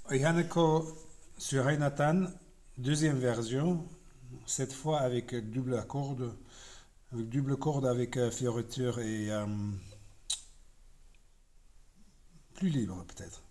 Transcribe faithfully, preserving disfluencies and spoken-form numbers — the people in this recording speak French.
Yaneko sur Nathan, deuxième version, cette fois avec double corde, avec double corde avec euh, fioriture et euh, plus libre peut-être.